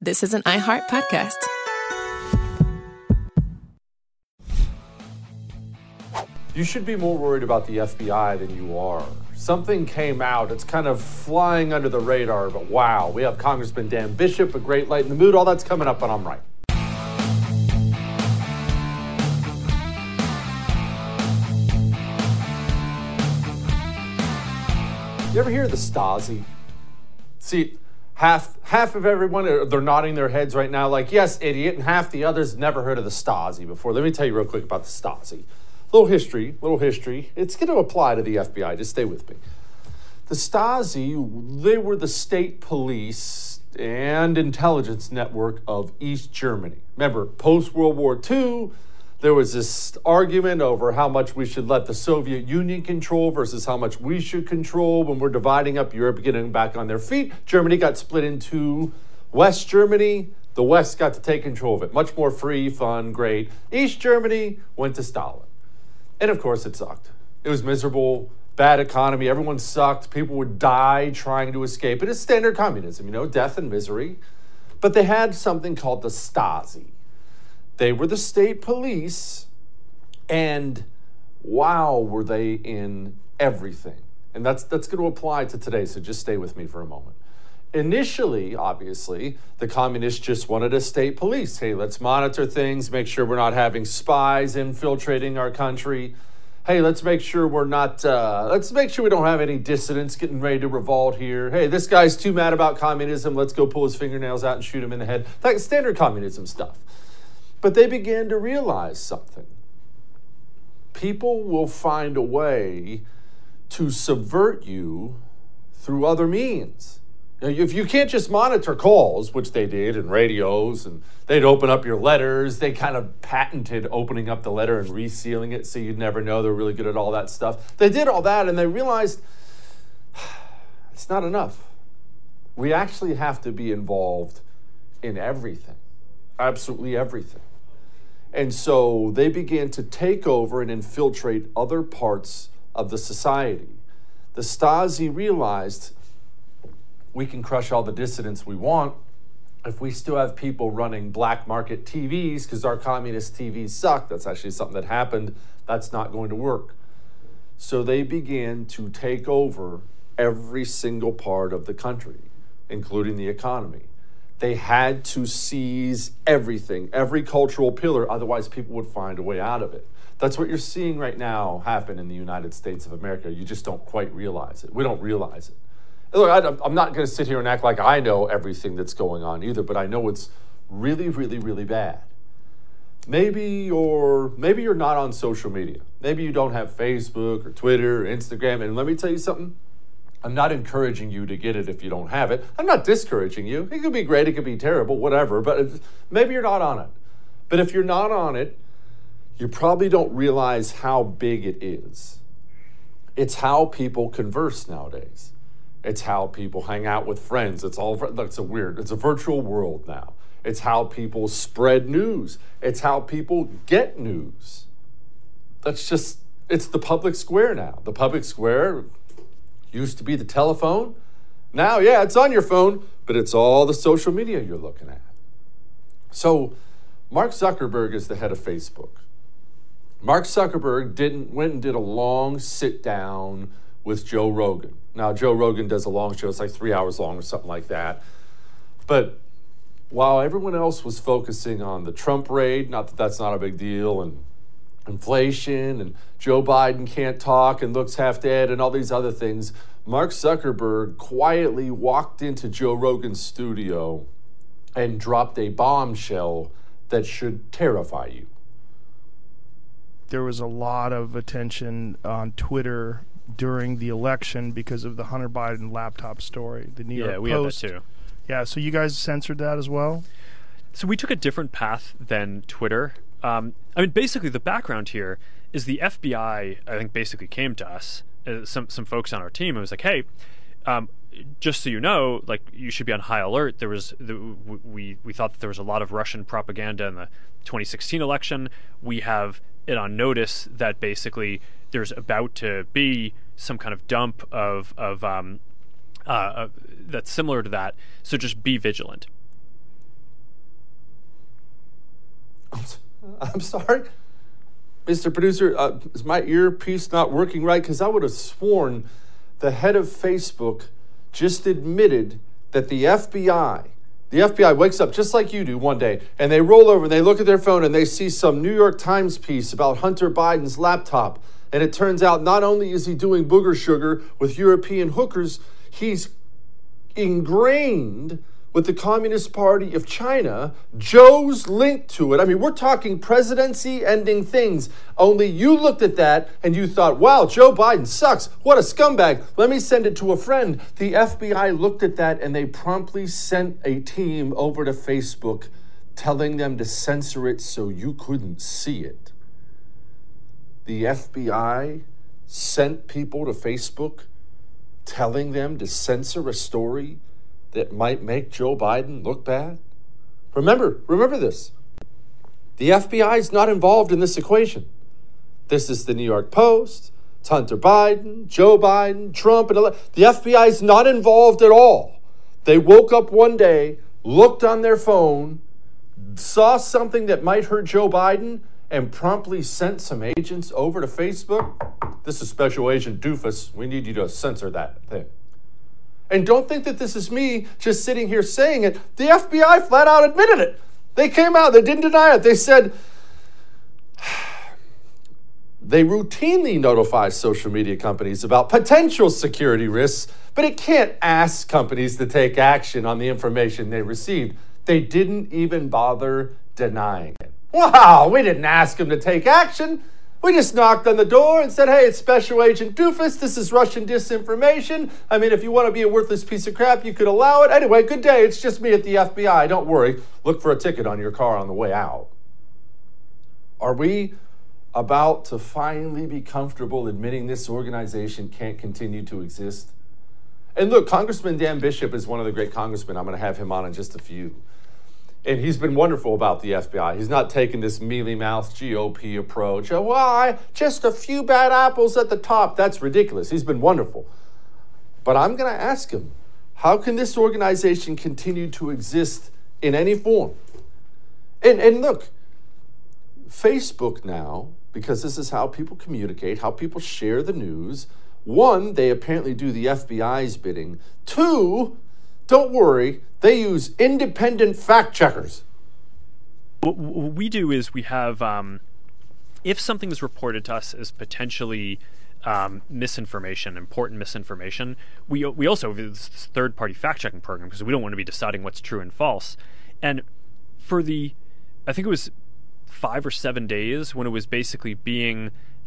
This is an iHeart podcast. You should be more worried about the FBI than you are. Something came out. It's kind of flying under the radar, but wow, we have Congressman Dan Bishop, a great light in the mood. All that's coming up on I'm Right. You ever hear of the Stasi? See, half of everyone, they're nodding their heads right now like, yes, idiot, and half the others never heard of the Stasi before. Let me tell you real quick about the Stasi. Little history. It's going to apply to the FBI. Just stay with me. The Stasi, they were the state police and intelligence network of East Germany. Remember, post-World War II, there was this argument over how much we should let the Soviet Union control versus how much we should control when we're dividing up Europe, getting back on their feet. Germany got split into West Germany. The West got to take control of it. Much more free, fun, great. East Germany went to Stalin. And of course, it sucked. It was miserable, bad economy. Everyone sucked. People would die trying to escape. It is standard communism, death and misery. But they had something called the Stasi. They were the state police, and wow, were they in everything. And that's going to apply to today, so just stay with me for a moment. Initially, obviously, the communists just wanted a state police. Hey, let's monitor things, make sure we're not having spies infiltrating our country. Hey, let's make sure we don't have any dissidents getting ready to revolt here. Hey, this guy's too mad about communism. Let's go pull his fingernails out and shoot him in the head. That's standard communism stuff. But they began to realize something. People will find a way to subvert you through other means. If you can't just monitor calls, which they did, and radios, and they'd open up your letters, they kind of patented opening up the letter and resealing it so you'd never know. They're really good at all that stuff. They did all that, and they realized it's not enough. We actually have to be involved in everything, absolutely everything. And so they began to take over and infiltrate other parts of the society. The Stasi realized we can crush all the dissidents we want if we still have people running black market TVs because our communist TVs suck. That's actually something that happened. That's not going to work. So they began to take over every single part of the country, including the economy. They had to seize everything, every cultural pillar, otherwise people would find a way out of it. That's what you're seeing right now happen in the United States of America. You just don't quite realize it. We don't realize it. Look, I'm not going to sit here and act like I know everything that's going on either, but I know it's really, really, really bad. Maybe you're not on social media. Maybe you don't have Facebook or Twitter or Instagram. And let me tell you something. I'm not encouraging you to get it if you don't have it. I'm not discouraging you. It could be great, it could be terrible, whatever, but maybe you're not on it. But if you're not on it, you probably don't realize how big it is. It's how people converse nowadays. It's how people hang out with friends. It's a virtual world now. It's how people spread news. It's how people get news. It's the public square now. The public square used to be the telephone. Now, yeah, it's on your phone, but it's all the social media you're looking at. So Mark Zuckerberg is the head of Facebook. Mark Zuckerberg went and did a long sit down with Joe Rogan. Now, Joe Rogan does a long show. It's like 3 hours long or something like that. But while everyone else was focusing on the Trump raid, not that that's not a big deal, and inflation, and Joe Biden can't talk and looks half dead, and all these other things, Mark Zuckerberg quietly walked into Joe Rogan's studio and dropped a bombshell that should terrify you. There was a lot of attention on Twitter during the election because of the Hunter Biden laptop story. The New York Post. Yeah, we had that too. Yeah, so you guys censored that as well? So we took a different path than Twitter. Basically the background here is the FBI, I think, basically came to us, some folks on our team, and was like, hey, just so you know, like, you should be on high alert. We thought that there was a lot of Russian propaganda in the 2016 election. We have it on notice that basically there's about to be some kind of dump of that's similar to that. So just be vigilant. I'm sorry? Mr. Producer, is my earpiece not working right? Because I would have sworn the head of Facebook just admitted that the FBI wakes up just like you do one day, and they roll over and they look at their phone and they see some New York Times piece about Hunter Biden's laptop. And it turns out not only is he doing booger sugar with European hookers, he's ingrained with the Communist Party of China. Joe's linked to it. I mean, we're talking presidency-ending things. Only you looked at that and you thought, wow, Joe Biden sucks. What a scumbag. Let me send it to a friend. The FBI looked at that and they promptly sent a team over to Facebook telling them to censor it so you couldn't see it. The FBI sent people to Facebook telling them to censor a story that might make Joe Biden look bad? Remember this. The FBI is not involved in this equation. This is the New York Post. It's Hunter Biden, Joe Biden, Trump, and the FBI is not involved at all. They woke up one day, looked on their phone, saw something that might hurt Joe Biden, and promptly sent some agents over to Facebook. This is Special Agent Doofus. We need you to censor that thing. And don't think that this is me just sitting here saying it. The FBI flat out admitted it. They came out, they didn't deny it. They said they routinely notify social media companies about potential security risks, but it can't ask companies to take action on the information they received. They didn't even bother denying it. Wow, we didn't ask them to take action. We just knocked on the door and said, hey, it's Special Agent Doofus. This is Russian disinformation. I mean, if you want to be a worthless piece of crap, you could allow it. Anyway, good day. It's just me at the FBI. Don't worry. Look for a ticket on your car on the way out. Are we about to finally be comfortable admitting this organization can't continue to exist? And look, Congressman Dan Bishop is one of the great congressmen. I'm going to have him on in just a few. And he's been wonderful about the FBI. He's not taken this mealy-mouthed GOP approach. Oh, well, just a few bad apples at the top. That's ridiculous. He's been wonderful. But I'm going to ask him, how can this organization continue to exist in any form? And look, Facebook now, because this is how people communicate, how people share the news. One, they apparently do the FBI's bidding. Two, don't worry, they use independent fact checkers. What we do is we have, if something is reported to us as potentially misinformation, important misinformation, we also have this third-party fact-checking program because we don't want to be deciding what's true and false. And for I think it was 5 or 7 days when it was basically being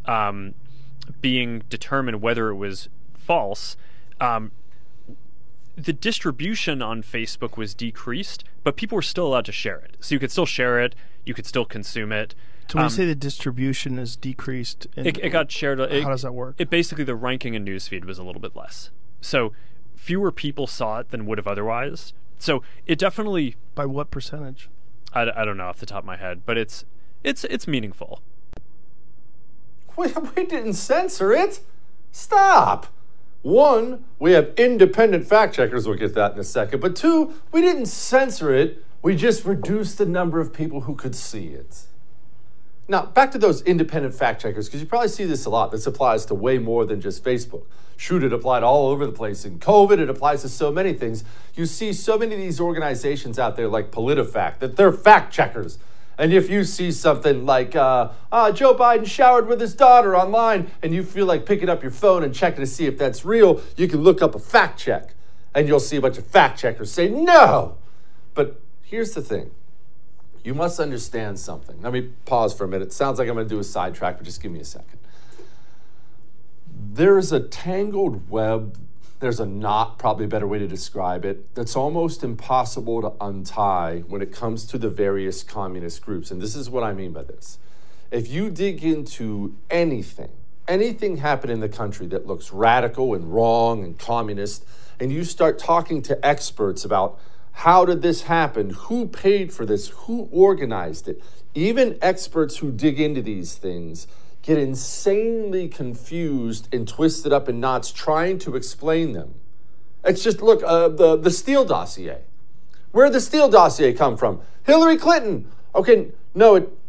determined whether it was false, the distribution on Facebook was decreased, but people were still allowed to share it. So you could still share it, you could still consume it. So when you say the distribution is decreased, it got shared. How does that work? It basically, the ranking in newsfeed was a little bit less. So fewer people saw it than would have otherwise. So it definitely... By what percentage? I don't know off the top of my head, but it's meaningful. We didn't censor it. Stop. One, we have independent fact checkers. We'll get that in a second. But two, we didn't censor it. We just reduced the number of people who could see it. Now, back to those independent fact checkers, because you probably see this a lot. This applies to way more than just Facebook. Shoot, it applied all over the place. In COVID, it applies to so many things. You see so many of these organizations out there like PolitiFact, that they're fact checkers. And if you see something like, Joe Biden showered with his daughter online, and you feel like picking up your phone and checking to see if that's real, you can look up a fact check, and you'll see a bunch of fact checkers say, no. But here's the thing. You must understand something. Let me pause for a minute. It sounds like I'm going to do a sidetrack, but just give me a second. There's a tangled web. There's a knot, probably a better way to describe it, that's almost impossible to untie when it comes to the various communist groups. And this is what I mean by this. If you dig into anything happen in the country that looks radical and wrong and communist, and you start talking to experts about how did this happen, who paid for this, who organized it, even experts who dig into these things get insanely confused and twisted up in knots trying to explain them. It's just, look, the Steele dossier. Where did the Steele dossier come from? Hillary Clinton. Okay, no, it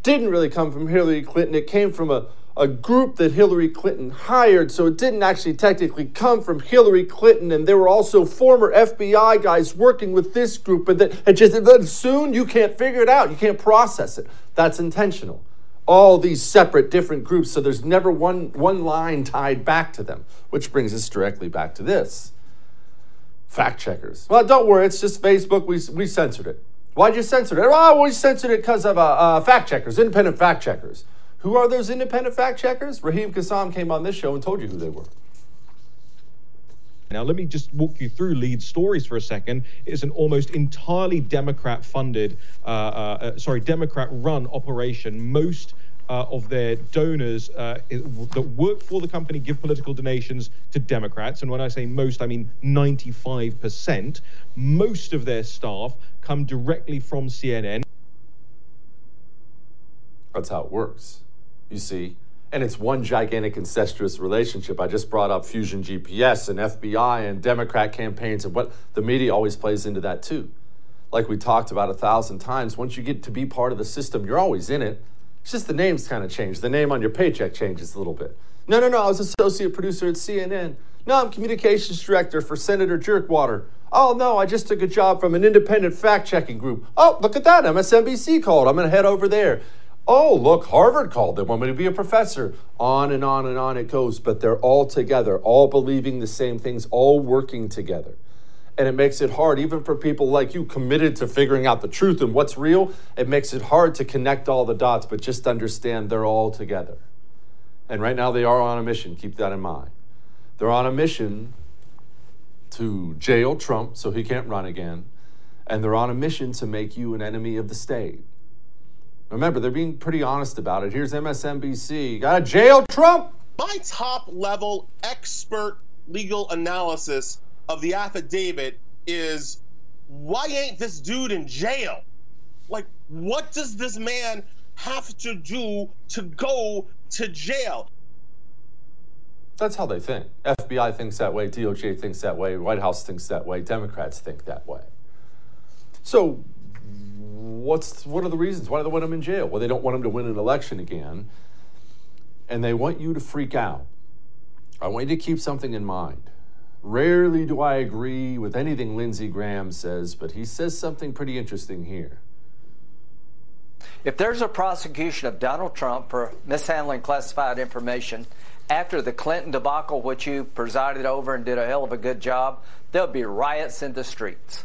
didn't really come from Hillary Clinton. It came from a group that Hillary Clinton hired, so it didn't actually technically come from Hillary Clinton, and there were also former FBI guys working with this group, and then soon you can't figure it out. You can't process it. That's intentional. All these separate different groups, so there's never one line tied back to them, which brings us directly back to this. Fact checkers. Well, don't worry, it's just Facebook. We censored it. Why'd you censor it? Oh, we censored it because of fact checkers, independent fact checkers. Who are those independent fact checkers? Raheem Kassam came on this show and told you who they were. Now, let me just walk you through Lead Stories for a second. It's an almost entirely Democrat-funded, Democrat-run operation. Most of their donors that work for the company give political donations to Democrats. And when I say most, I mean 95%. Most of their staff come directly from CNN. That's how it works, you see. And it's one gigantic incestuous relationship. I just brought up Fusion GPS and FBI and Democrat campaigns, and what the media always plays into that too. Like we talked about 1,000 times, once you get to be part of the system, you're always in it. It's just the names kind of change. The name on your paycheck changes a little bit. No, I was associate producer at CNN. No, I'm communications director for Senator Jerkwater. Oh, no, I just took a job from an independent fact-checking group. Oh, look at that, MSNBC called. I'm going to head over there. Oh, look, Harvard called. They want me to be a professor. On and on and on it goes. But they're all together, all believing the same things, all working together. And it makes it hard, even for people like you, committed to figuring out the truth and what's real. It makes it hard to connect all the dots, but just understand they're all together. And right now they are on a mission. Keep that in mind. They're on a mission to jail Trump so he can't run again. And they're on a mission to make you an enemy of the state. Remember, they're being pretty honest about it. Here's MSNBC. Gotta jail Trump! My top-level expert legal analysis of the affidavit is, why ain't this dude in jail? Like, what does this man have to do to go to jail? That's how they think. FBI thinks that way, DOJ thinks that way, White House thinks that way, Democrats think that way. So, what are the reasons? Why do they want him in jail? Well, they don't want him to win an election again, and they want you to freak out. I want you to keep something in mind. Rarely do I agree with anything Lindsey Graham says, but he says something pretty interesting here. If there's a prosecution of Donald Trump for mishandling classified information after the Clinton debacle, which you presided over and did a hell of a good job, there'll be riots in the streets.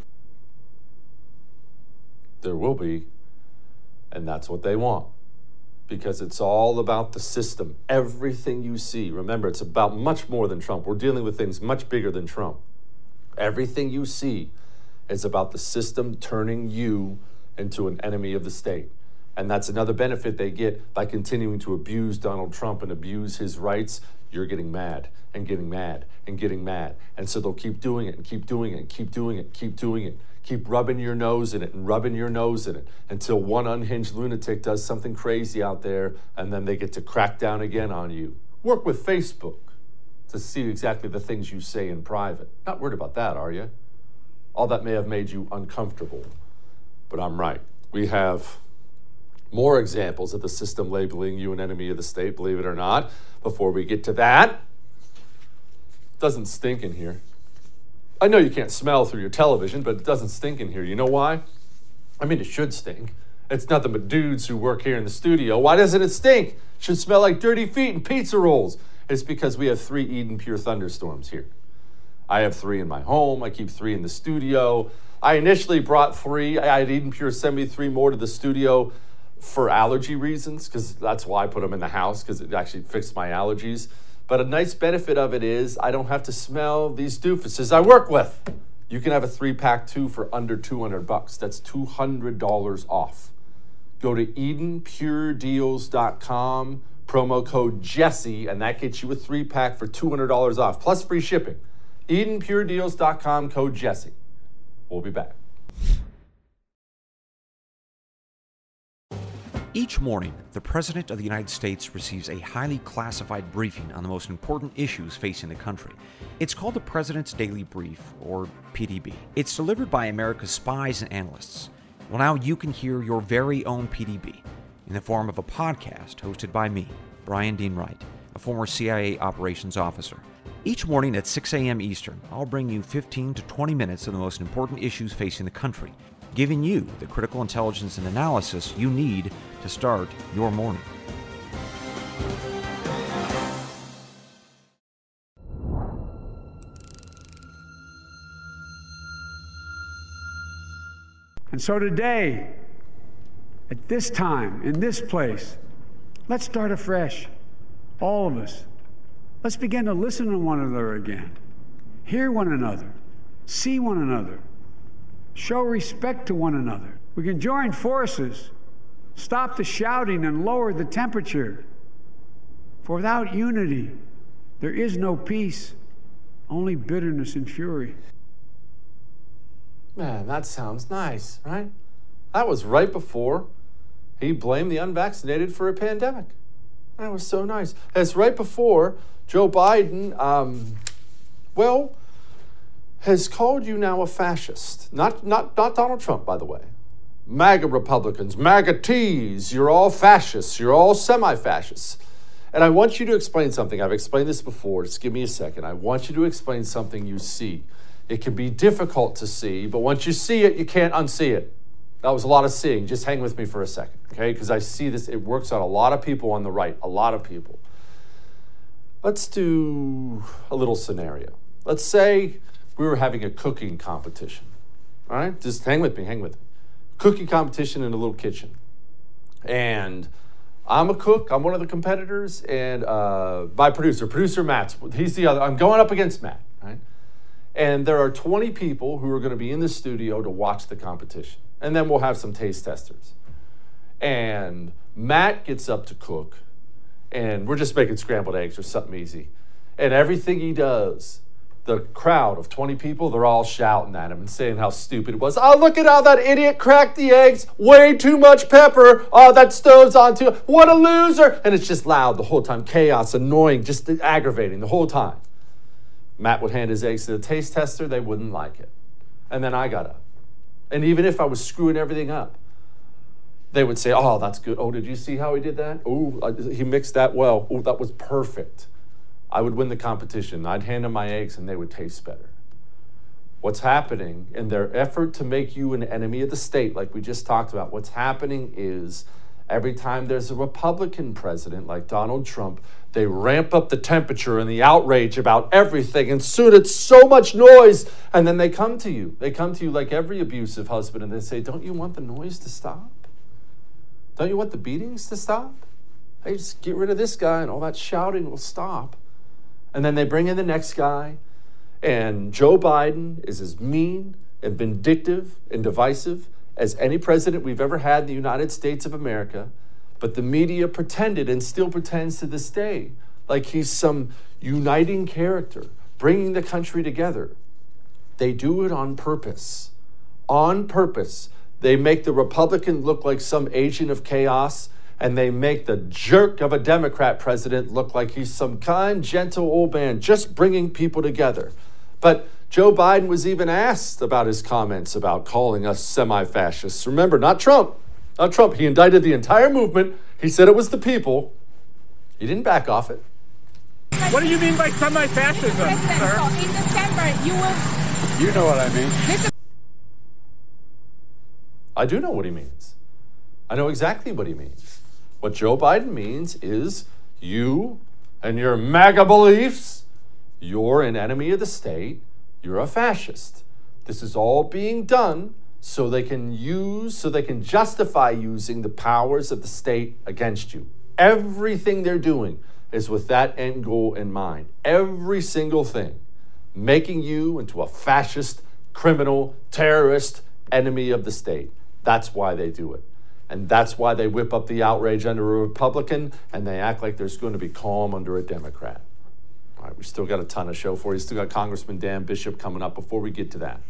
There will be, and that's what they want, because it's all about the system. Everything you see, remember, it's about much more than Trump. We're dealing with things much bigger than Trump. Everything you see is about the system turning you into an enemy of the state. And that's another benefit they get by continuing to abuse Donald Trump and abuse his rights. You're getting mad and getting mad and getting mad. And so they'll keep doing it and keep doing it and keep doing it, keep doing it. Keep rubbing your nose in it and rubbing your nose in it until one unhinged lunatic does something crazy out there, and then they get to crack down again on you. Work with Facebook to see exactly the things you say in private. Not worried about that, are you? All that may have made you uncomfortable, but I'm right. We have more examples of the system labeling you an enemy of the state, believe it or not. Before we get to that, it doesn't stink in here. I know you can't smell through your television, but it doesn't stink in here. You know why? I mean, it should stink. It's nothing but dudes who work here in the studio. Why doesn't it stink? It should smell like dirty feet and pizza rolls. It's because we have 3 Eden Pure thunderstorms here. I have 3 in my home. I keep 3 in the studio. I initially brought 3. I had Eden Pure send me 3 more to the studio for allergy reasons, because that's why I put them in the house, because it actually fixed my allergies. But a nice benefit of it is I don't have to smell these doofuses I work with. You can have a 3-pack too for under $200. That's $200 off. Go to EdenPureDeals.com, promo code Jesse, and that gets you a 3-pack for $200 off, plus free shipping. EdenPureDeals.com, code Jesse. We'll be back. Each morning, the President of the United States receives a highly classified briefing on the most important issues facing the country. It's called the President's Daily Brief, or PDB. It's delivered by America's spies and analysts. Well, now you can hear your very own PDB. in the form of a podcast hosted by me, Brian Dean Wright, a former CIA operations officer. Each morning at 6 a.m. Eastern, I'll bring you 15 to 20 minutes of the most important issues facing the country, giving you the critical intelligence and analysis you need to start your morning. And so today, at this time, in this place, let's start afresh. All of us. Let's begin to listen to one another again. Hear one another. See one another. Show respect to one another. We can join forces, stop the shouting, and lower the temperature. For without unity, there is no peace, only bitterness and fury. Man, that sounds nice, right? That was right before he blamed the unvaccinated for a pandemic. That was so nice. It's right before Joe Biden, has called you now a fascist. Not Donald Trump, by the way. MAGA Republicans, MAGA Ts, you're all fascists. You're all semi-fascists. And I want you to explain something. I've explained this before. Just give me a second. I want you to explain something you see. It can be difficult to see, but once you see it, you can't unsee it. That was a lot of seeing. Just hang with me for a second, okay? Because I see this. It works on a lot of people on the right, a lot of people. Let's do a little scenario. Let's say we were having a cooking competition, all right? Just hang with me, hang with me. Cooking competition in a little kitchen. And I'm a cook. I'm one of the competitors. And my producer Matt, he's the other. I'm going up against Matt, right? And there are 20 people who are going to be in the studio to watch the competition. And then we'll have some taste testers. And Matt gets up to cook, and we're just making scrambled eggs or something easy. And everything he does, the crowd of 20 people, they're all shouting at him and saying how stupid it was. Oh, look at how that idiot cracked the eggs. Way too much pepper. Oh, that stove's on too. What a loser. And it's just loud the whole time. Chaos, annoying, just aggravating the whole time. Matt would hand his eggs to the taste tester. They wouldn't like it. And then I got up. And even if I was screwing everything up, they would say, oh, that's good. Oh, did you see how he did that? Oh, he mixed that well. Oh, that was perfect. I would win the competition. I'd hand them my eggs and they would taste better. What's happening in their effort to make you an enemy of the state, like we just talked about, what's happening is every time there's a Republican president like Donald Trump, they ramp up the temperature and the outrage about everything, and soon it's so much noise, and then they come to you. They come to you like every abusive husband, and they say, don't you want the noise to stop? Don't you want the beatings to stop? Hey, just get rid of this guy, and all that shouting will stop. And then they bring in the next guy, and Joe Biden is as mean and vindictive and divisive as any president we've ever had in the United States of America. But the media pretended and still pretends to this day like he's some uniting character, bringing the country together. They do it on purpose. On purpose. They make the Republican look like some agent of chaos, and they make the jerk of a Democrat president look like he's some kind, gentle old man just bringing people together. But Joe Biden was even asked about his comments about calling us semi-fascists. Remember, not Trump. Not Trump. He indicted the entire movement. He said it was the people. He didn't back off it. What do you mean by semi-fascism, sir? In December, you will... You know what I mean. I do know what he means. I know exactly what he means. What Joe Biden means is you and your MAGA beliefs, you're an enemy of the state, you're a fascist. This is all being done so they can justify using the powers of the state against you. Everything they're doing is with that end goal in mind. Every single thing. Making you into a fascist, criminal, terrorist, enemy of the state. That's why they do it. And that's why they whip up the outrage under a Republican and they act like there's going to be calm under a Democrat. All right, we still got a ton of show for you. Still got Congressman Dan Bishop coming up. Before we get to that,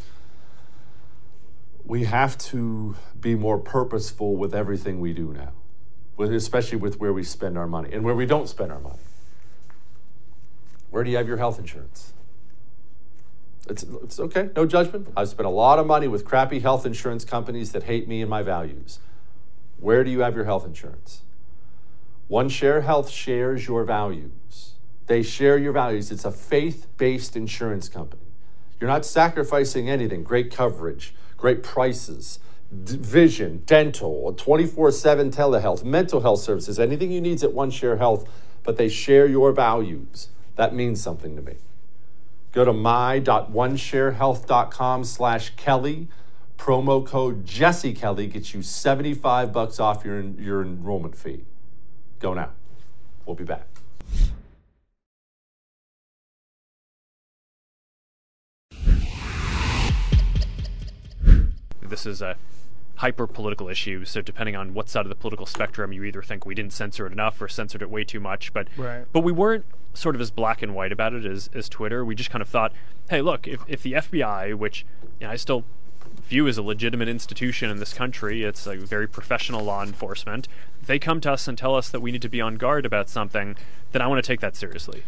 we have to be more purposeful with everything we do now, especially with where we spend our money and where we don't spend our money. Where do you have your health insurance? It's okay, no judgment. I've spent a lot of money with crappy health insurance companies that hate me and my values. Where do you have your health insurance? OneShare Health shares your values. They share your values. It's a faith-based insurance company. You're not sacrificing anything. Great coverage, great prices, vision, dental, 24/7 telehealth, mental health services, anything you need at OneShare Health, but they share your values. That means something to me. Go to my.onesharehealth.com/Kelly. Promo code Jesse Kelly gets you $75 off your enrollment fee. Go now. We'll be back. This is a hyper-political issue, so depending on what side of the political spectrum, you either think we didn't censor it enough or censored it way too much, but we weren't sort of as black and white about it as Twitter. We just kind of thought, hey, look, if the FBI, which I still view as a legitimate institution in this country, it's like very professional law enforcement, they come to us and tell us that we need to be on guard about something, then I want to take that seriously.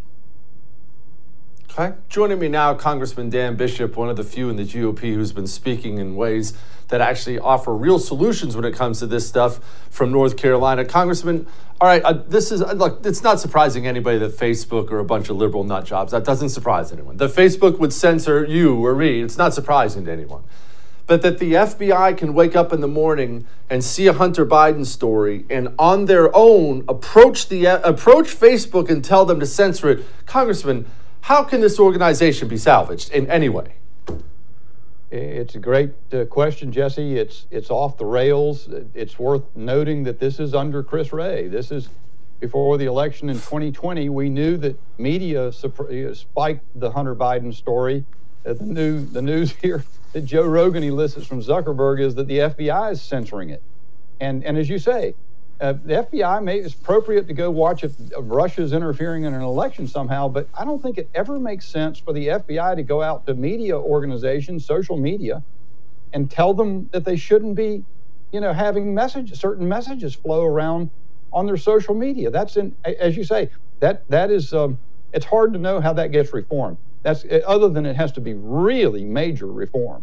Okay. Joining me now, Congressman Dan Bishop, one of the few in the GOP who's been speaking in ways that actually offer real solutions when it comes to this stuff from North Carolina. Congressman, all right, look, it's not surprising anybody that Facebook are a bunch of liberal nut jobs. That doesn't surprise anyone. That Facebook would censor you or me, it's not surprising to anyone. But that the FBI can wake up in the morning and see a Hunter Biden story and on their own approach Facebook and tell them to censor it. Congressman, how can this organization be salvaged in any way? It's a great question, Jesse. It's off the rails. It's worth noting that this is under Chris Wray. This is before the election in 2020. We knew that media spiked the Hunter Biden story. The news here that Joe Rogan elicits from Zuckerberg is that the FBI is censoring it. And as you say, the FBI it's appropriate to go watch if Russia's interfering in an election somehow, but I don't think it ever makes sense for the FBI to go out to media organizations, social media, and tell them that they shouldn't be, having certain messages flow around on their social media. That's as you say, that is it's hard to know how that gets reformed. That's other than it has to be really major reform.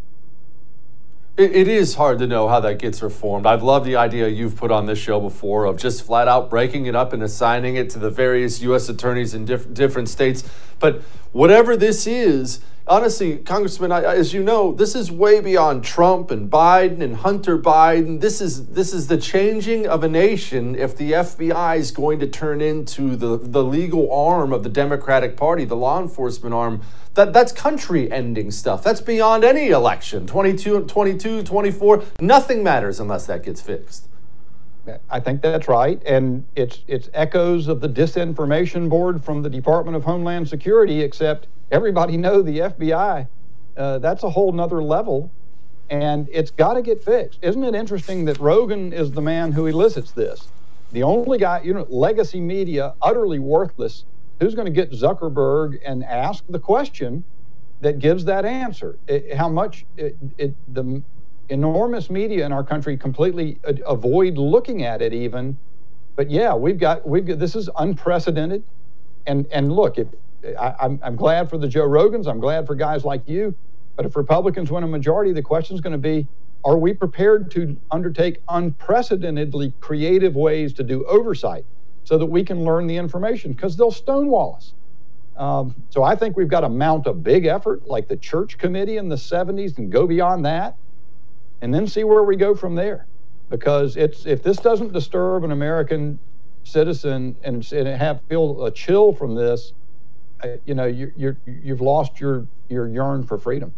It is hard to know how that gets reformed. I've loved the idea you've put on this show before of just flat out breaking it up and assigning it to the various U.S. attorneys in different states. But whatever this is, honestly, Congressman, as you know, this is way beyond Trump and Biden and Hunter Biden. This is the changing of a nation if the FBI is going to turn into the legal arm of the Democratic Party, the law enforcement arm. That's country-ending stuff. That's beyond any election. 22, 24, nothing matters unless that gets fixed. I think that's right, and it's echoes of the disinformation board from the Department of Homeland Security, except everybody knows the FBI. That's a whole nother level, and it's got to get fixed. Isn't it interesting that Rogan is the man who elicits this? The only guy, legacy media, utterly worthless. Who's going to get Zuckerberg and ask the question that gives that answer? The enormous media in our country completely avoid looking at it even. But yeah, we've got this is unprecedented. And look, I'm glad for the Joe Rogans. I'm glad for guys like you. But if Republicans win a majority, the question is going to be, are we prepared to undertake unprecedentedly creative ways to do oversight so that we can learn the information? Because they'll stonewall us. So I think we've got to mount a big effort like the Church Committee in the 70s and go beyond that and then see where we go from there. Because if this doesn't disturb an American citizen and feel a chill from this, you've lost your yearn for freedom.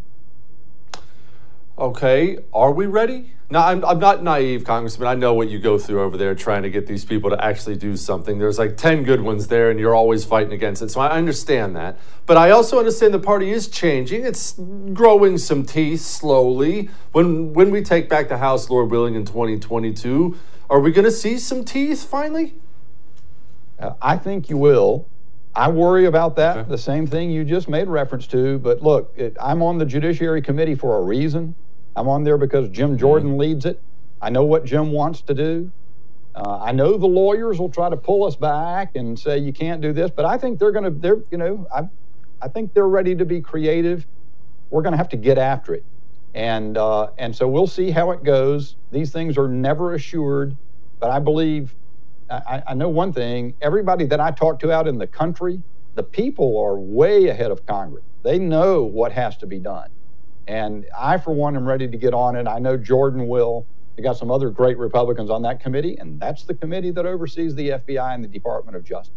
Okay, are we ready? Now, I'm not naive, Congressman. I know what you go through over there trying to get these people to actually do something. There's like 10 good ones there, and you're always fighting against it. So I understand that. But I also understand the party is changing. It's growing some teeth slowly. When we take back the House, Lord willing, in 2022, are we going to see some teeth finally? I think you will. I worry about that, okay. The same thing you just made reference to. But look, I'm on the Judiciary Committee for a reason. I'm on there because Jim Jordan leads it. I know what Jim wants to do. I know the lawyers will try to pull us back and say you can't do this, but I think I think they're ready to be creative. We're going to have to get after it. And so we'll see how it goes. These things are never assured, but I believe, I know one thing, everybody that I talk to out in the country, the people are way ahead of Congress. They know what has to be done. And I, for one, am ready to get on it. I know Jordan will. We got some other great Republicans on that committee, and that's the committee that oversees the FBI and the Department of Justice.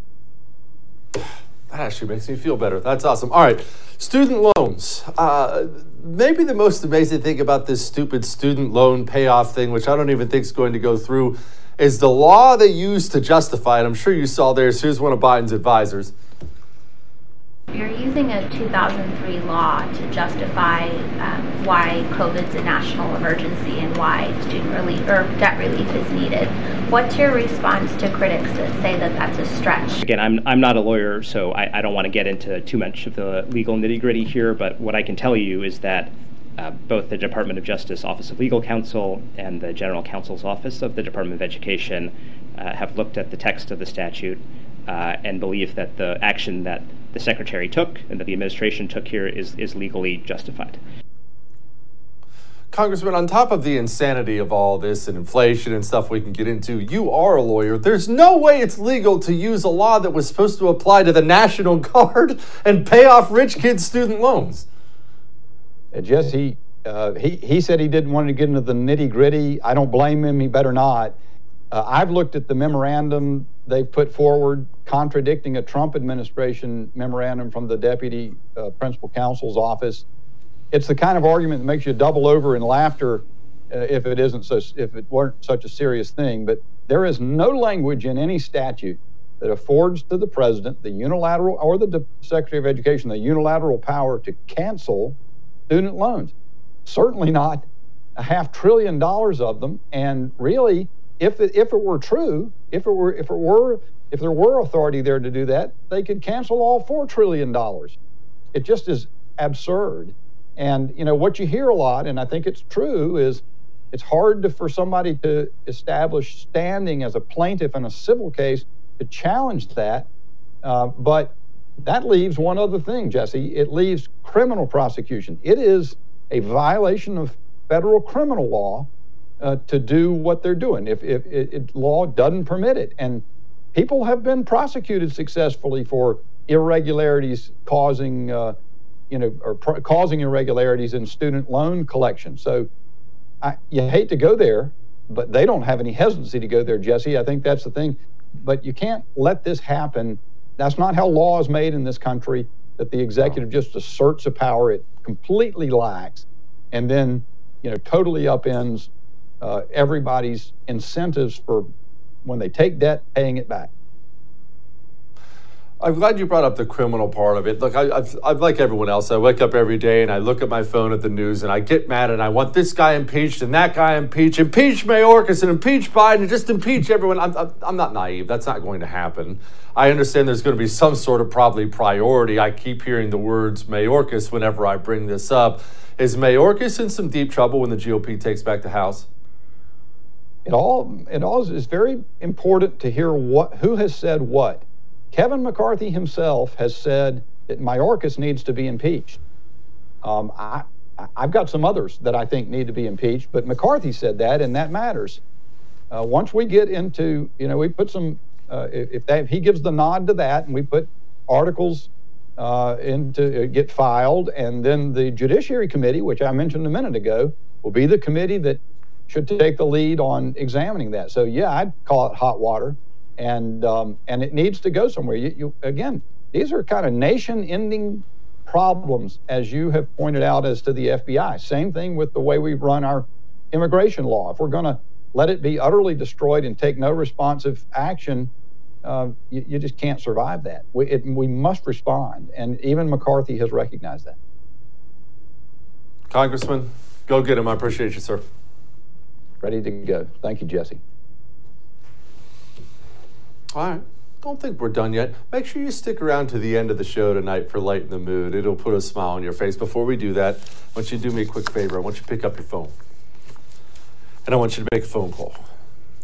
That actually makes me feel better. That's awesome. All right, student loans. Maybe the most amazing thing about this stupid student loan payoff thing, which I don't even think is going to go through, is the law they use to justify it. I'm sure you saw theirs. Here's one of Biden's advisors. You're using a 2003 law to justify why COVID's a national emergency and why student relief or debt relief is needed. What's your response to critics that say that that's a stretch? Again, I'm not a lawyer, so I don't want to get into too much of the legal nitty-gritty here, but what I can tell you is that both the Department of Justice Office of Legal Counsel and the General Counsel's Office of the Department of Education have looked at the text of the statute and believe that the action that the Secretary took and that the administration took here is legally justified. Congressman, on top of the insanity of all this and inflation and stuff we can get into, you are a lawyer. There's no way it's legal to use a law that was supposed to apply to the National Guard and pay off rich kids' student loans. Jesse, he said he didn't want to get into the nitty-gritty. I don't blame him. He better not. I've looked at the memorandum they've put forward contradicting a Trump administration memorandum from the Deputy Principal Counsel's office. It's the kind of argument that makes you double over in laughter if it weren't such a serious thing. But there is no language in any statute that affords to the president the unilateral, or the Secretary of Education, the unilateral power to cancel student loans. Certainly not $500 billion of them. And really, if it were true, if there were authority there to do that, they could cancel all $4 trillion. It just is absurd. And what you hear a lot, and I think it's true, is it's hard for somebody to establish standing as a plaintiff in a civil case to challenge that. But that leaves one other thing, Jesse. It leaves criminal prosecution. It is a violation of federal criminal law to do what they're doing if law doesn't permit it. And people have been prosecuted successfully for irregularities causing irregularities in student loan collection. So you hate to go there, but they don't have any hesitancy to go there, Jesse. I think that's the thing. But you can't let this happen. That's not how law is made in this country, that the executive just asserts a power it completely lacks and then totally upends everybody's incentives for when they take debt, paying it back. I'm glad you brought up the criminal part of it. Look, I'm like everyone else. I wake up every day and I look at my phone at the news and I get mad and I want this guy impeached and that guy impeached. Impeach Mayorkas and impeach Biden and just impeach everyone. I'm not naive. That's not going to happen. I understand there's going to be some sort of probably priority. I keep hearing the words Mayorkas whenever I bring this up. Is Mayorkas in some deep trouble when the GOP takes back the House? It all is very important to hear who has said what. Kevin McCarthy himself has said that Mayorkas needs to be impeached. I've got some others that I think need to be impeached, but McCarthy said that, and that matters. Once we get into, we put some, if he gives the nod to that, and we put articles get filed, and then the Judiciary Committee, which I mentioned a minute ago, will be the committee that should take the lead on examining that. So yeah, I'd call it hot water. And it needs to go somewhere. Again, these are kind of nation-ending problems, as you have pointed out, as to the FBI. Same thing with the way we run our immigration law. If we're going to let it be utterly destroyed and take no responsive action, you just can't survive that. We must respond, and even McCarthy has recognized that. Congressman, go get him. I appreciate you, sir. Ready to go. Thank you, Jesse. All right. Don't think we're done yet. Make sure you stick around to the end of the show tonight for Lighten the Mood. It'll put a smile on your face. Before we do that, I want you to do me a quick favor. I want you to pick up your phone. And I want you to make a phone call.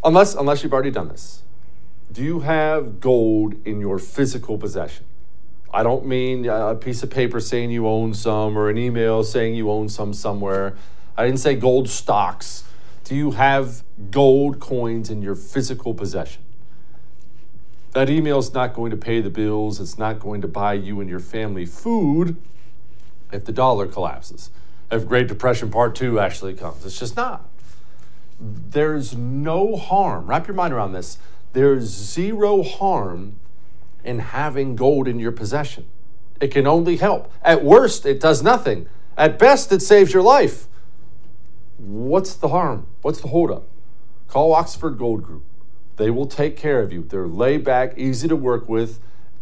Unless you've already done this. Do you have gold in your physical possession? I don't mean a piece of paper saying you own some or an email saying you own some somewhere. I didn't say gold stocks. Do you have gold coins in your physical possession? That email is not going to pay the bills. It's not going to buy you and your family food if the dollar collapses, if Great Depression Part 2 actually comes. It's just not. There's no harm. Wrap your mind around this. There's zero harm in having gold in your possession. It can only help. At worst, it does nothing. At best, it saves your life. What's the harm? What's the holdup? Call Oxford Gold Group. They will take care of you. They're laid back, easy to work with.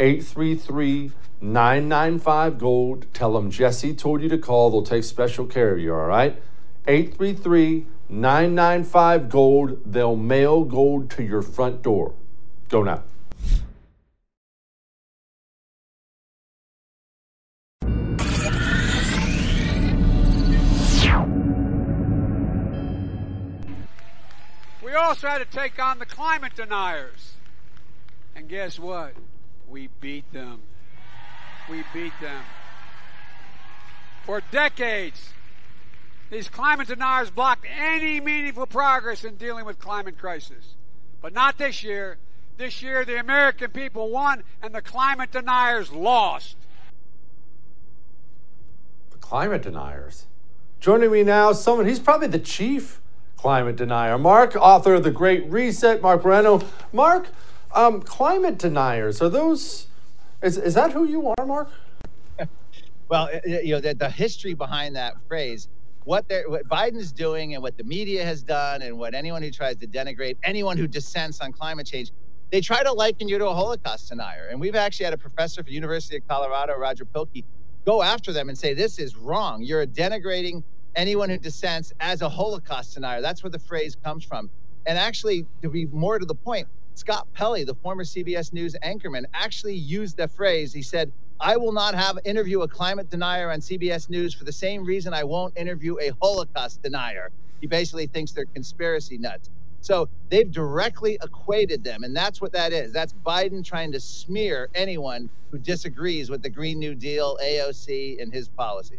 833-995-GOLD. Tell them Jesse told you to call. They'll take special care of you, all right? 833-995-GOLD. They'll mail gold to your front door. Go now. We also had to take on the climate deniers. And guess what? We beat them. We beat them. For decades, these climate deniers blocked any meaningful progress in dealing with climate crisis. But not this year. This year, the American people won and the climate deniers lost. The climate deniers? Joining me now, someone, he's probably the chief climate denier. Mark, author of The Great Reset, Mark Moreno. Mark, climate deniers, are those, is that who you are, Mark? Well, you know, the history behind that phrase, what Biden's doing and what the media has done and what anyone who tries to denigrate anyone who dissents on climate change, they try to liken you to a Holocaust denier. And we've actually had a professor from the University of Colorado, Roger Pilkey, go after them and say, this is wrong. You're denigrating anyone who dissents as a Holocaust denier. That's where the phrase comes from. And actually, to be more to the point, Scott Pelley, the former CBS News anchorman, actually used the phrase. He said, I will not interview a climate denier on CBS News for the same reason I won't interview a Holocaust denier. He basically thinks they're conspiracy nuts. So they've directly equated them, and that's what that is. That's Biden trying to smear anyone who disagrees with the Green New Deal, AOC, and his policies.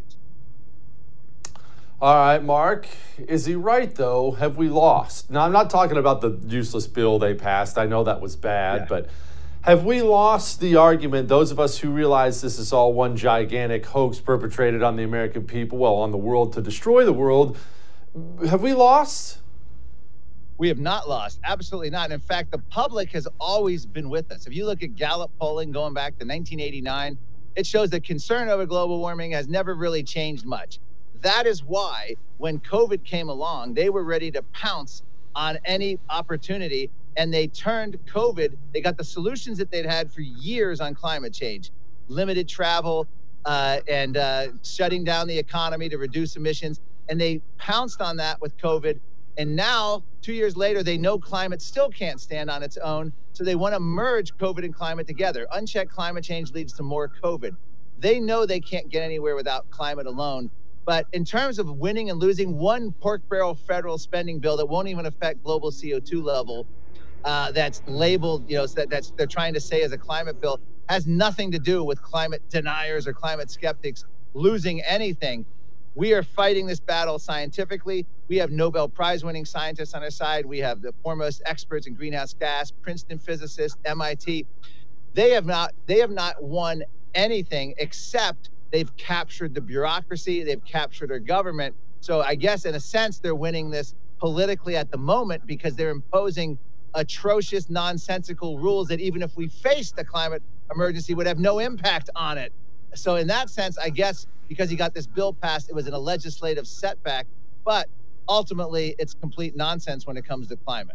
All right, Mark, is he right, though? Have we lost? Now, I'm not talking about the useless bill they passed. I know that was bad, but have we lost the argument, those of us who realize this is all one gigantic hoax perpetrated on the American people, well, on the world to destroy the world, have we lost? We have not lost. Absolutely not. In fact, the public has always been with us. If you look at Gallup polling going back to 1989, it shows that concern over global warming has never really changed much. That is why when COVID came along, they were ready to pounce on any opportunity, and they turned COVID. They got the solutions that they'd had for years on climate change, limited travel and shutting down the economy to reduce emissions. And they pounced on that with COVID. And now, 2 years later, they know climate still can't stand on its own. So they want to merge COVID and climate together. Unchecked climate change leads to more COVID. They know they can't get anywhere without climate alone. But in terms of winning and losing, one pork barrel federal spending bill that won't even affect global CO2 level, that's labeled, you know, that's they're trying to say as a climate bill, has nothing to do with climate deniers or climate skeptics losing anything. We are fighting this battle scientifically. We have Nobel Prize winning scientists on our side. We have the foremost experts in greenhouse gas, Princeton physicists, MIT. They have not won anything except they've captured the bureaucracy. They've captured our government. So I guess in a sense, they're winning this politically at the moment because they're imposing atrocious, nonsensical rules that even if we faced the climate emergency would have no impact on it. So in that sense, I guess because he got this bill passed, it was in a legislative setback, but ultimately it's complete nonsense when it comes to climate.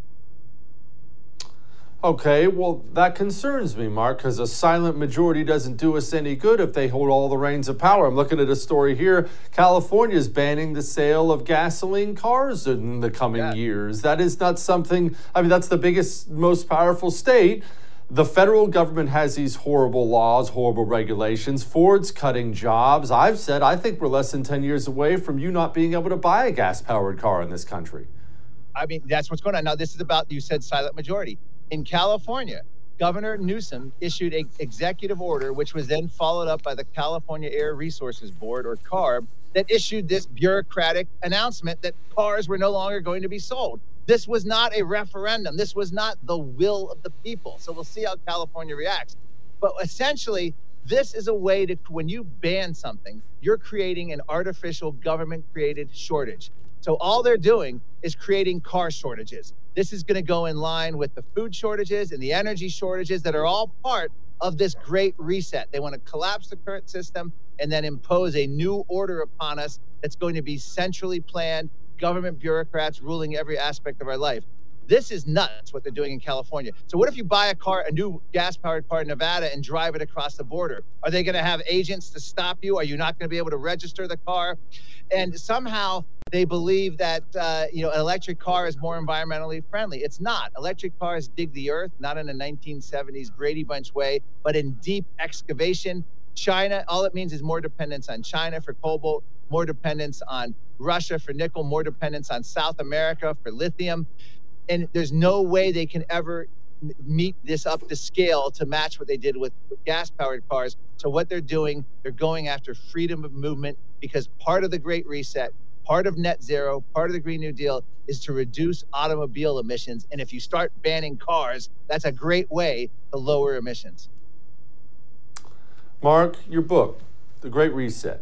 Okay, well, that concerns me, Mark, because a silent majority doesn't do us any good if they hold all the reins of power. I'm looking at a story here. California is banning the sale of gasoline cars in the coming years. That is not something, I mean, that's the biggest, most powerful state. The federal government has these horrible laws, horrible regulations. Ford's cutting jobs. I've said I think we're less than 10 years away from you not being able to buy a gas-powered car in this country. I mean, that's what's going on. Now, this is about, you said silent majority. In California, Governor Newsom issued an executive order, which was then followed up by the California Air Resources Board, or CARB, that issued this bureaucratic announcement that cars were no longer going to be sold. This was not a referendum. This was not the will of the people. So we'll see how California reacts. But essentially, this is a way to, when you ban something, you're creating an artificial government-created shortage. So all they're doing is creating car shortages. This is going to go in line with the food shortages and the energy shortages that are all part of this great reset. They want to collapse the current system and then impose a new order upon us that's going to be centrally planned, government bureaucrats ruling every aspect of our life. This is nuts what they're doing in California. So what if you buy a car, a new gas-powered car in Nevada, and drive it across the border? Are they going to have agents to stop you? Are you not going to be able to register the car? And somehow they believe that an electric car is more environmentally friendly. It's not. Electric cars dig the earth, not in a 1970s Brady Bunch way, but in deep excavation. China, all it means is more dependence on China for cobalt, more dependence on Russia for nickel, more dependence on South America for lithium. And there's no way they can ever meet this up to scale to match what they did with gas-powered cars. So what they're doing, they're going after freedom of movement, because part of the Great Reset, part of net zero, part of the Green New Deal is to reduce automobile emissions. And if you start banning cars, that's a great way to lower emissions. Mark, your book, The Great Reset.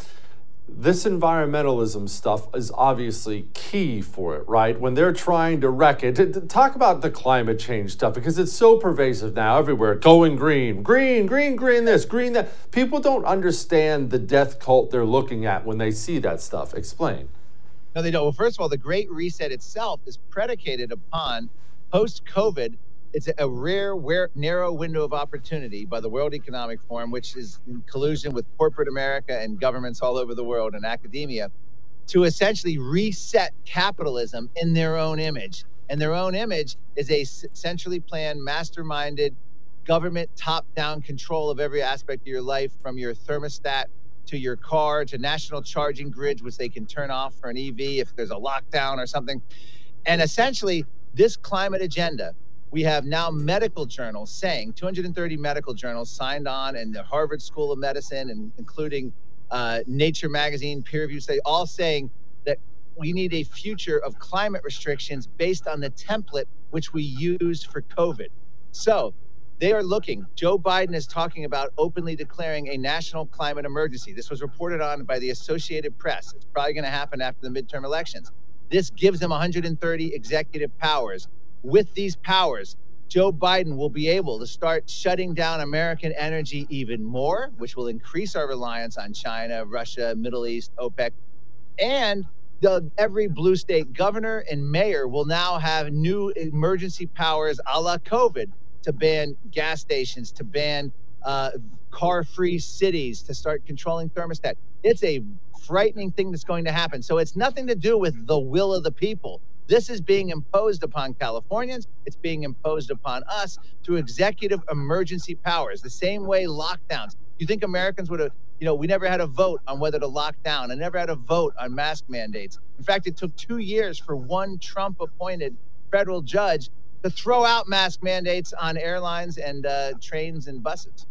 This environmentalism stuff is obviously key for it, right? When they're trying to wreck it. Talk about the climate change stuff, because it's so pervasive now everywhere. Going green, green, green, green this, green that. People don't understand the death cult they're looking at when they see that stuff. Explain. No, they don't. Well, first of all, the Great Reset itself is predicated upon post-COVID. It's a rare, narrow window of opportunity by the World Economic Forum, which is in collusion with corporate America and governments all over the world and academia, to essentially reset capitalism in their own image. And their own image is a centrally planned, masterminded, government top-down control of every aspect of your life, from your thermostat to your car to national charging grids, which they can turn off for an EV if there's a lockdown or something. And essentially, this climate agenda, we have now medical journals saying, 230 medical journals signed on, and the Harvard School of Medicine, and including Nature magazine, peer review study, all saying that we need a future of climate restrictions based on the template which we used for COVID. So they are looking. Joe Biden is talking about openly declaring a national climate emergency. This was reported on by the Associated Press. It's probably going to happen after the midterm elections. This gives them 130 executive powers. With these powers, Joe Biden will be able to start shutting down American energy even more, which will increase our reliance on China, Russia, Middle East, OPEC. And every blue state governor and mayor will now have new emergency powers a la COVID to ban gas stations, to ban car-free cities, to start controlling thermostat. It's a frightening thing that's going to happen. So it's nothing to do with the will of the people. This is being imposed upon Californians. It's being imposed upon us through executive emergency powers, the same way lockdowns. You think Americans would have, we never had a vote on whether to lock down. and never had a vote on mask mandates. In fact, it took 2 years for one Trump-appointed federal judge to throw out mask mandates on airlines and trains and buses.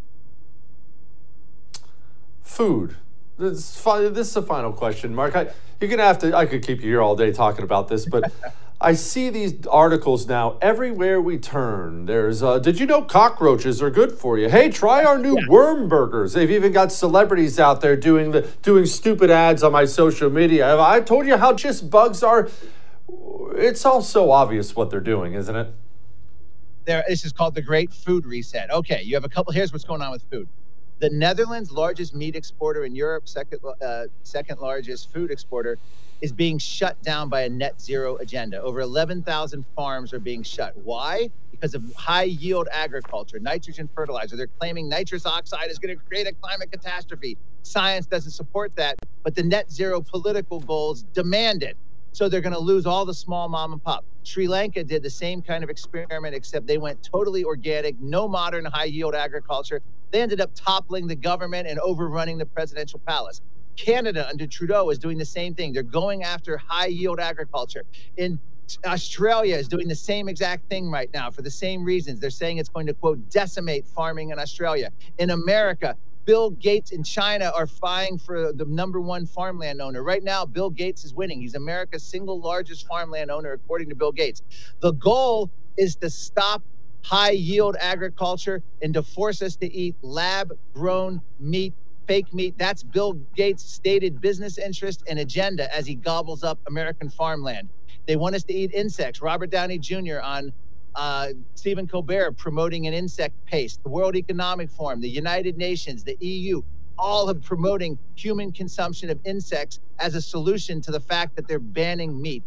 Food. This is a final question, Mark. You're gonna have to. I could keep you here all day talking about this, but I see these articles now everywhere we turn. There's, did you know cockroaches are good for you? Hey, try our new worm burgers. They've even got celebrities out there doing stupid ads on my social media. Have I told you how just bugs are? It's all so obvious what they're doing, isn't it? This is called the Great Food Reset. Okay, you have a couple. Here's what's going on with food. The Netherlands, largest meat exporter in Europe, second largest food exporter, is being shut down by a net zero agenda. Over 11,000 farms are being shut. Why? Because of high yield agriculture, nitrogen fertilizer. They're claiming nitrous oxide is going to create a climate catastrophe. Science doesn't support that, but the net zero political goals demand it. So they're going to lose all the small mom and pop. Sri Lanka did the same kind of experiment, except they went totally organic, no modern high yield agriculture. They ended up toppling the government and overrunning the presidential palace. Canada under Trudeau is doing the same thing. They're going after high yield agriculture. In Australia is doing the same exact thing right now for the same reasons. They're saying it's going to, quote, decimate farming in Australia. In America, Bill Gates in China are vying for the #1 farmland owner. Right now, Bill Gates is winning. He's America's single largest farmland owner, according to Bill Gates. The goal is to stop high-yield agriculture and to force us to eat lab-grown meat, fake meat. That's Bill Gates' stated business interest and agenda as he gobbles up American farmland. They want us to eat insects. Robert Downey Jr. on Stephen Colbert promoting an insect paste. The World Economic Forum, the United Nations, the EU, all are promoting human consumption of insects as a solution to the fact that they're banning meat.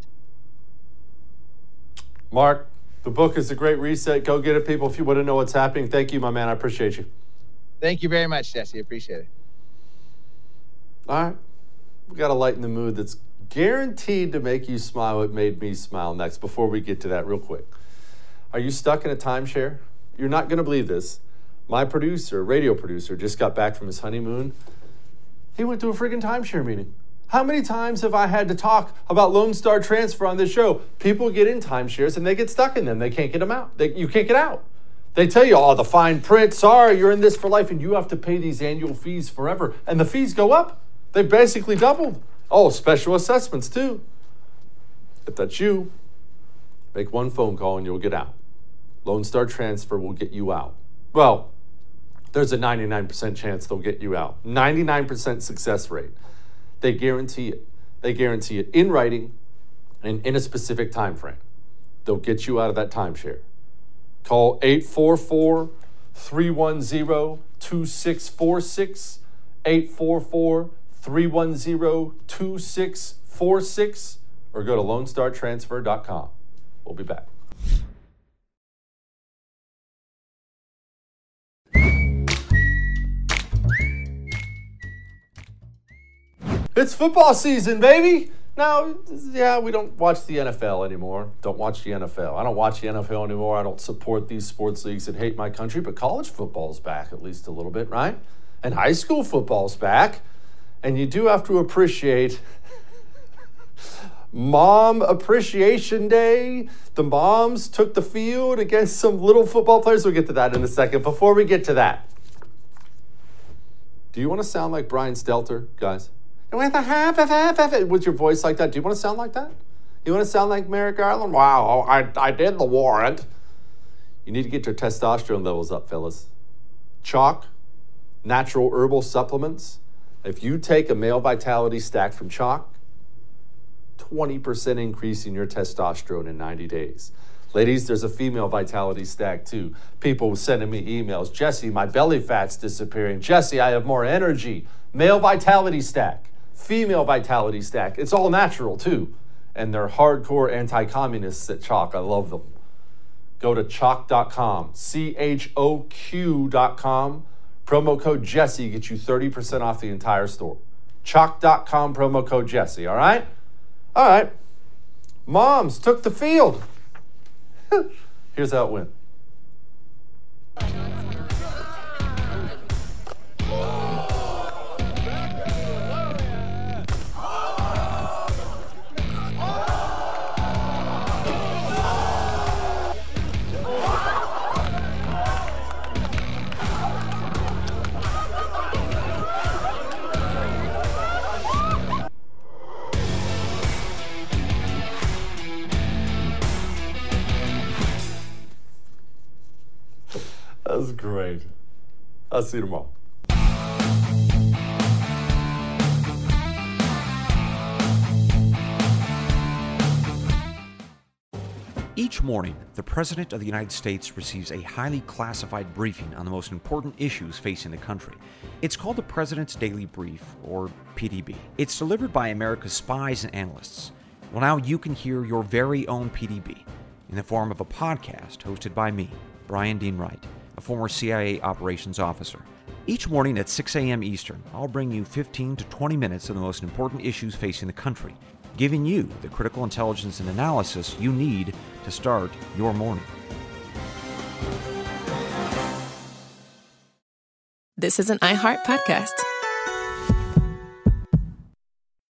Mark, the book is The Great Reset. Go get it, people, if you want to know what's happening. Thank you, my man. I appreciate you. Thank you very much, Jesse. Appreciate it. All right. We got to lighten the mood that's guaranteed to make you smile. It made me smile next. Before we get to that, real quick. Are you stuck in a timeshare? You're not going to believe this. My producer, radio producer, just got back from his honeymoon. He went to a friggin' timeshare meeting. How many times have I had to talk about Lone Star Transfer on this show? People get in timeshares and they get stuck in them. They can't get them out. You can't get out. They tell you, oh, the fine print, sorry, you're in this for life, and you have to pay these annual fees forever. And the fees go up. They've basically doubled. Oh, special assessments too. If that's you, make one phone call and you'll get out. Lone Star Transfer will get you out. Well, there's a 99% chance they'll get you out. 99% success rate. They guarantee it. They guarantee it in writing and in a specific time frame. They'll get you out of that timeshare. Call 844-310-2646, 844-310-2646, or go to LoneStarTransfer.com. We'll be back. It's football season, baby. Now, yeah, we don't watch the NFL anymore. Don't watch the NFL. I don't watch the NFL anymore. I don't support these sports leagues that hate my country, but college football's back at least a little bit, right? And high school football's back. And you do have to appreciate Mom Appreciation Day. The moms took the field against some little football players. We'll get to that in a second. Before we get to that, do you want to sound like Brian Stelter, guys? With your voice like that, do you want to sound like that? You want to sound like Merrick Garland? Wow, I did the warrant. You need to get your testosterone levels up, fellas. Chalk, natural herbal supplements. If you take a male vitality stack from Chalk, 20% increase in your testosterone in 90 days. Ladies, there's a female vitality stack too. People sending me emails. Jesse, my belly fat's disappearing. Jesse, I have more energy. Male vitality stack. Female vitality stack. It's all natural too. And they're hardcore anti-communists at Chalk. I love them. Go to chalk.com, CHOQ.com. Promo code Jesse gets you 30% off the entire store. Chalk.com, promo code Jesse, all right? All right. Moms took the field. Here's how it went. That was great. I'll see you tomorrow. Each morning, the President of the United States receives a highly classified briefing on the most important issues facing the country. It's called the President's Daily Brief, or PDB. It's delivered by America's spies and analysts. Well, now you can hear your very own PDB in the form of a podcast hosted by me, Brian Dean Wright, a former CIA operations officer. Each morning at 6 a.m. Eastern, I'll bring you 15 to 20 minutes of the most important issues facing the country, giving you the critical intelligence and analysis you need to start your morning. This is an iHeart podcast.